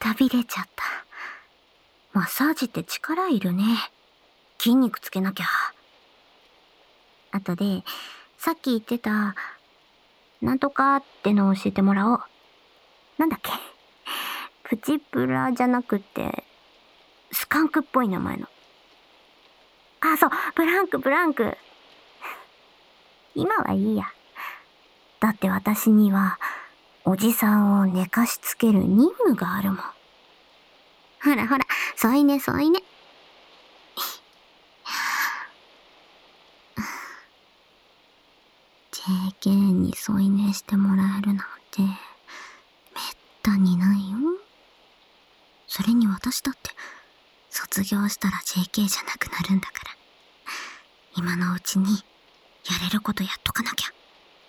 たびれちゃった。マッサージって力いるね。筋肉つけなきゃ。あとで、さっき言ってた、なんとかってのを教えてもらおう。なんだっけ？プチプラじゃなくて、スカンクっぽい名前の。あ、そう、ブランク。今はいいや。だって私には、おじさんを寝かしつける任務があるもん。ほらほら、添い寝添い寝。JK に添い寝してもらえるなんて、めったにないよ。それに私だって、卒業したら JK じゃなくなるんだから。今のうちに、やれることやっとかなきゃ。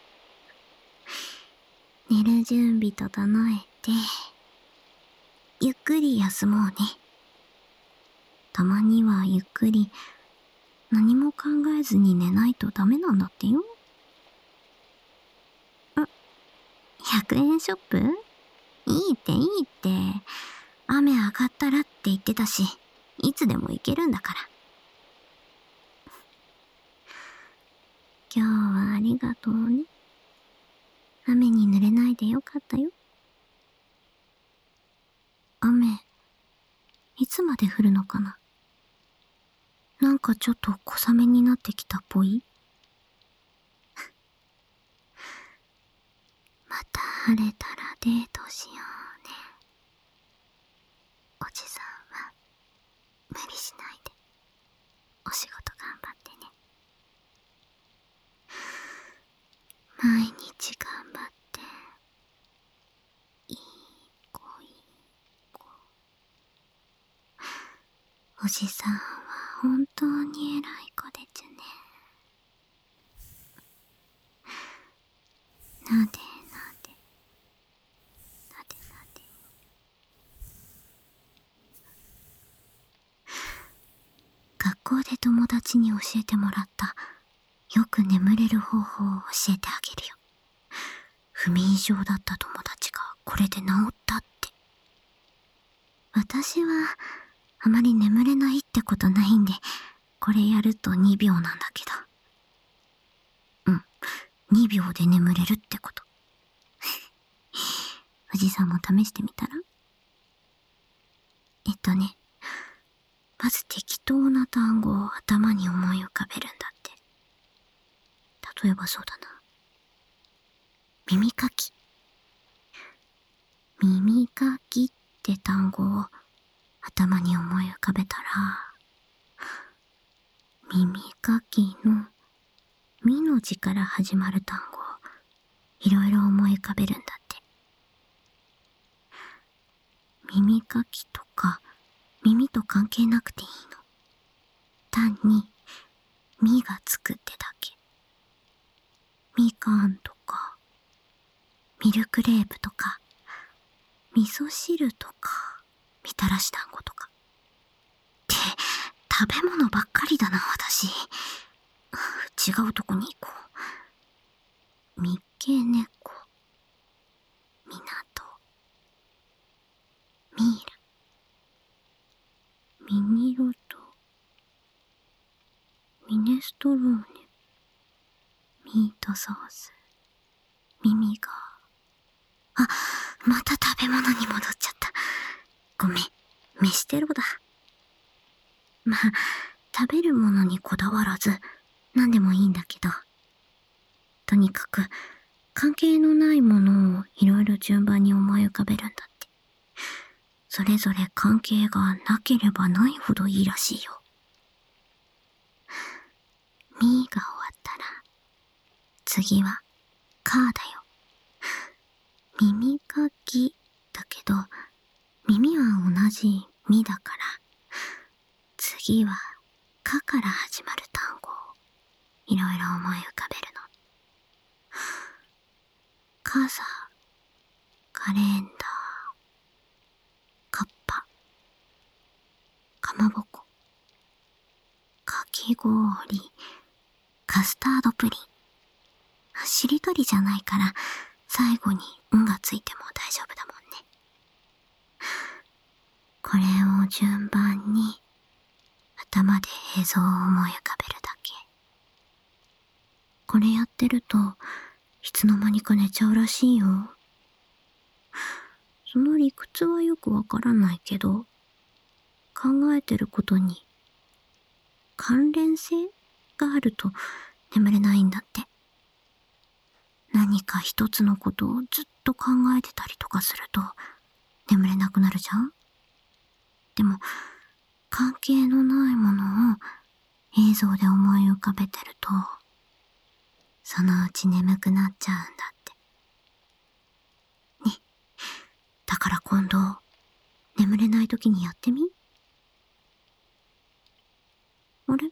寝る準備整えて、ゆっくり休もうね。たまにはゆっくり、何も考えずに寝ないとダメなんだってよ。100円ショップ？いいっていいって。雨上がったらって言ってたし、いつでも行けるんだから。今日はありがとうね。雨に濡れないでよかったよ。雨、いつまで降るのかな？なんかちょっと小雨になってきたっぽい？また晴れたらデートしようね。おじさんは無理しないでお仕事頑張ってね。毎日頑張って。いい子いい子。おじさんは本当に偉い子でちゅね。なでなでなでなで。学校で友達に教えてもらったよく眠れる方法を教えてあげるよ。不眠症だった友達がこれで治ったって。私はあまり眠れないってことないんで、これやると2秒なんだけど。2秒で眠れるってこと。おじさんも試してみたら？まず適当な単語を頭に思い浮かべるんだって。例えばそうだな。耳かき。耳かきって単語を頭に思い浮かべたら、耳かきのみの字から始まる単語をいろいろ思い浮かべるんだって。耳かきとか耳と関係なくていいの。単にみがつくってだけ。みかんとかミルクレープとか味噌汁とかみたらし団子とかって食べ物ばっかりだな私。違うとこに行こう。三毛猫、港、ミイラ、ミニロト、ミネストローネ、ミートソース、ミミガー。あ、また食べ物に戻っちゃった。ごめん、飯テロだ。まあ、食べるものにこだわらず、何でもいいんだけど。とにかく、関係のないものをいろいろ順番に思い浮かべるんだって。それぞれ関係がなければないほどいいらしいよ。みが終わったら、次は、かだよ。耳かきだけど、耳は同じみだから、次は、かから始まる単語をいろいろ思い浮かべるの。傘、カレンダー、カッパ、かまぼこ、かき氷、カスタードプリン。しりとりじゃないから、最後にんがついても大丈夫だもんね。 これを順番に頭で映像を思い浮かべるだけ。これやってるといつの間にか寝ちゃうらしいよ。その理屈はよくわからないけど、考えてることに関連性があると眠れないんだって。何か一つのことをずっと考えてたりとかすると眠れなくなるじゃん。でも関係のないものを映像で思い浮かべてると、そのうち眠くなっちゃうんだって。ね。だから今度、眠れない時にやってみ？あれ？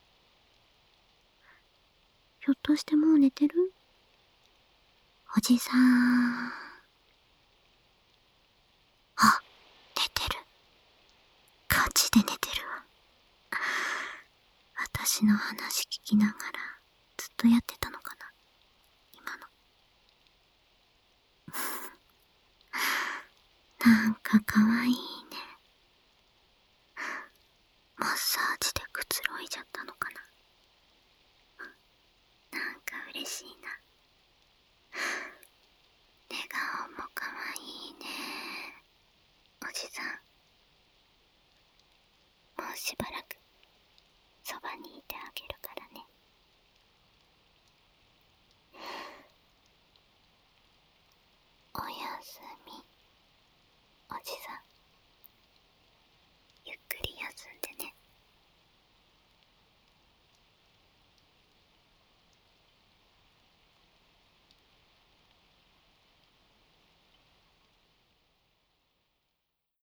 ひょっとしてもう寝てる？おじさん。あ、寝てる。ガチで寝てるわ。私の話聞きながらずっとやってたのかな、今の。なんかかわいいね。マッサージでくつろいじゃったのかな。なんか嬉しいな。